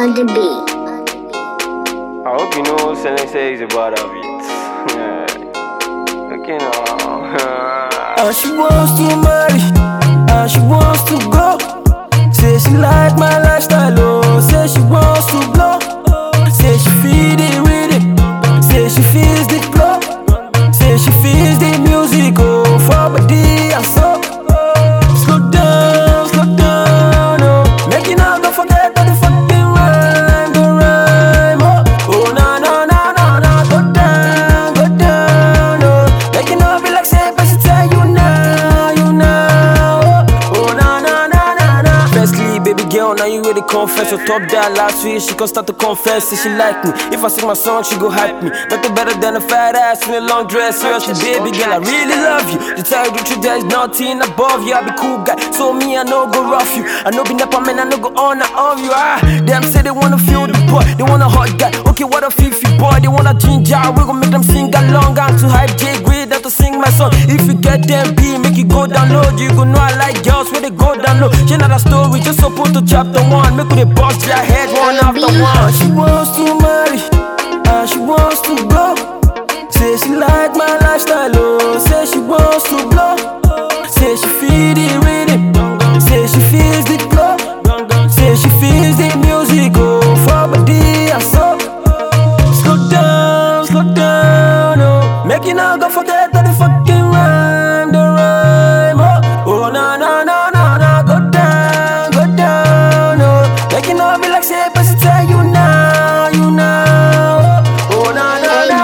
on the beat. I hope you know what Selling says about our beats. Okay now. And she wants to marry, and she wants to go. Say she like my lifestyle, oh. Say she wants to blow. Say she feel the rhythm. Say she feels the flow. Say she feels the music, oh. For body and soul. Slow down, oh. Making her go forget all the fucking rhyme, the rhyme, oh. Oh, na, go down, oh. Making her be like, say, but she tell you now, oh, na. Firstly, baby girl, now you really confess. So top that last week, she can start to confess. Say she like me. If I sing my song, she go hype me. Nothing better than a fat ass in a long dress. Seriously, baby girl, I really love you. To tell you the truth, there's nothing above you. I be cool guy, so me, I no go rough you. I no be nepa man, I no go on you. Them say they wanna feel the boy, they want a hot guy. Okay, what a fifi boy, they want a ginger. We gon' make them sing along. I'm too hype, J Grid, to sing my song. If you get them B, make you go download. You gon' know I like girls where they go down low. She not a story, just support to chapter 1. Make they bust their head one after one. She wants to marry, and she wants to go. Say she like my lifestyle, oh. Say she wants to blow. Say she feel the rhythm. Say she feels the flow. Say she feels the music, oh. For body and soul. Slow down, oh. Making her go forget all the fucking rhyme, the rhyme, oh. Oh, na, go down, oh. Making her be like, say, but she tell you now, oh, na,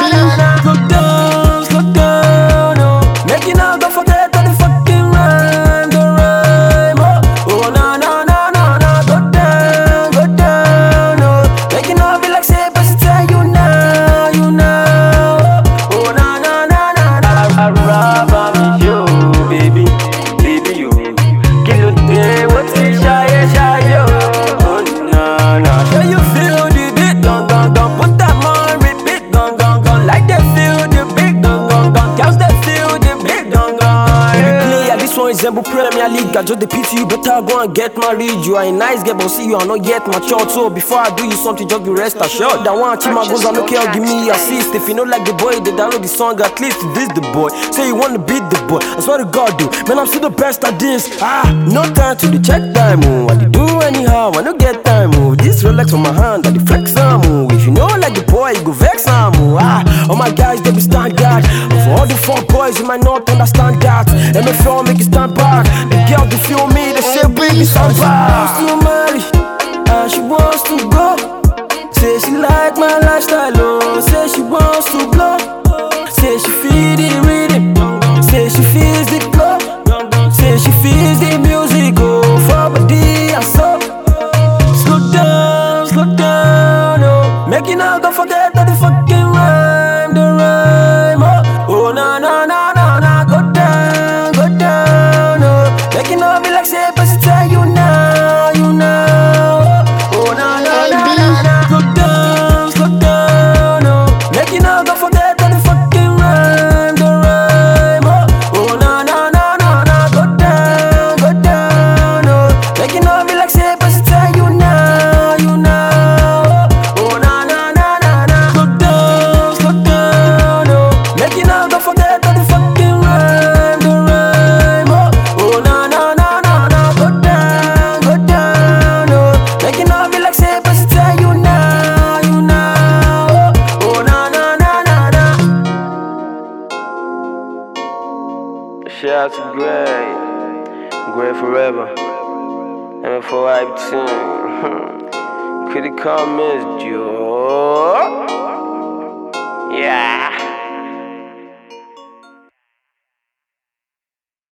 slow down, oh. Making her go forget all the fucking rhyme, the rhyme, oh. Oh, na, go down, oh. Making her be like, say, but she tell you now, oh, na. I rub on you, baby, you. Kill you day, what's it, shy, yo. Oh, na. Can you feel the beat, gong, put that on repeat, gong, like they feel the beat, gong, girls they feel the beat, gong. Yeah, this one resemble Premier League. I just the pity you better go and get married. You are a nice girl, but see you are not yet matured. So before I do you something, just be rest assured. That one chima goes on, okay, I'll give me assist. If you know like the boy, they download the song, at least this the boy. Say you wanna beat the boy, I swear to God, do. Man, I'm still the best at this. No time to the check time, oh. I do anyhow, I no get time, oh. This Rolex on my hand, I the flex some, oh. If you know like the boy, you go vex some, oh. All my guys, they be standard. For all the 4 boys, you might not understand that. MFL make it stand back. The girl, they feel me, they say bring me some back. She wants to marry, and she wants to go. Say she like my lifestyle, oh. Say she wants to blow. Say she feel the rhythm. Say she feels the flow. Say she feels the music, oh. For body and soul. Slow down, oh. Making her go forget all the fucking rhyme, the rhyme, oh. Oh, na, go down, oh. Making her be like, say, but she tell you now, oh, na, slow down, oh. Making her go forget all the fucking rhyme, the rhyme, oh. Oh, na, go down, oh. Making her be like, say, but she tell you now, oh, na, slow down, oh. Making her go forget all the fucking rhyme, the rhyme, oh. Oh, na, go down, oh. Making her be like, say, but she tell you now, oh, na. Shout out to Gray forever. And for hype team. Critical Miss Joe. Yeah.